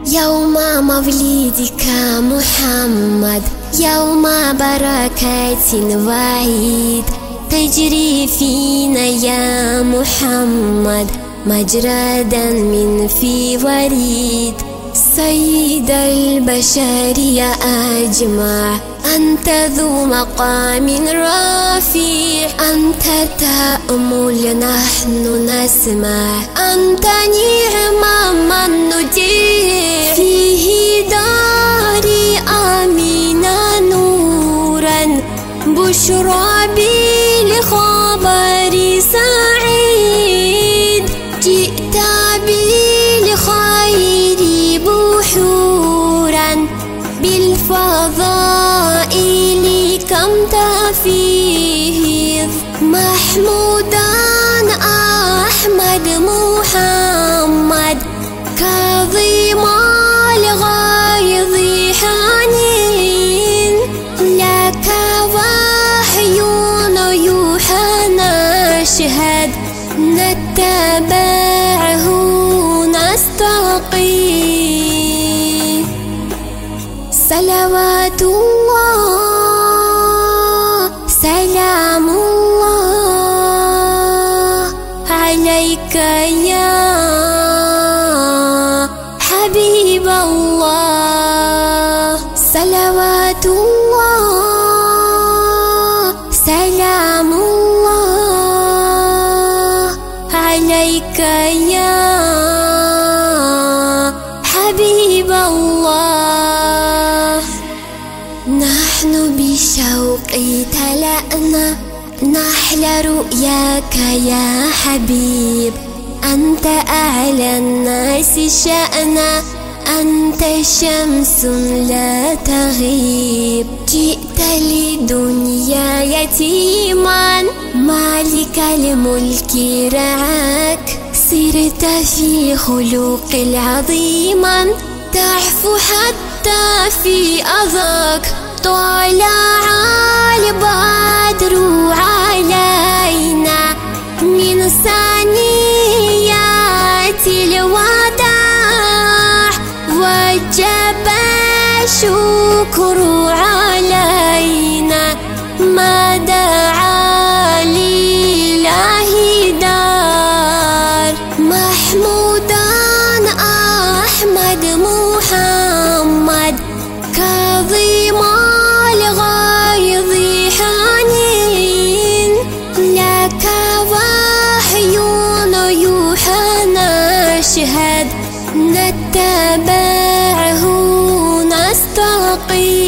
يوم مولدك محمد، يوم بركة وعيد، تجري فينا يا محمد مجرى دم في وريد. سيد البشر يا أجمع، أنت ذو مقام رفيع، أنت تأمل نحن نسمع، أنت نعم من نطيع. فيه داري آمنا نورا، بشرى بالخبر سعيد، جئت بالخير بحورا، بالفضائل كم تفيض. محمودا أحمد محمد، كظيم الغيظ حنين، لك وحي يوحى نشهد، نتبعه نستقيم. صلوات الله سلام الله عليك يا حبيب الله. صلوات الله سلام الله عليك يا حبيب الله. نحن بالشوق تلأنا نحل رؤياك يا حبيب، أنت أعلى الناس شأنا، أنت شمس لا تغيب. جئت للدنيا يتيما، مالك الملك رعاك، سرت في خلق العظيما، تعفو حتى في أذاك. طلع البدر علينا من ثنيات الوداع، وجب الشكر علينا ما دعا لله دار. محمودا أحمد محمد، كظيم الغيظ حنين، لك وحي يوحى نشهد، نتبعه نستقيم.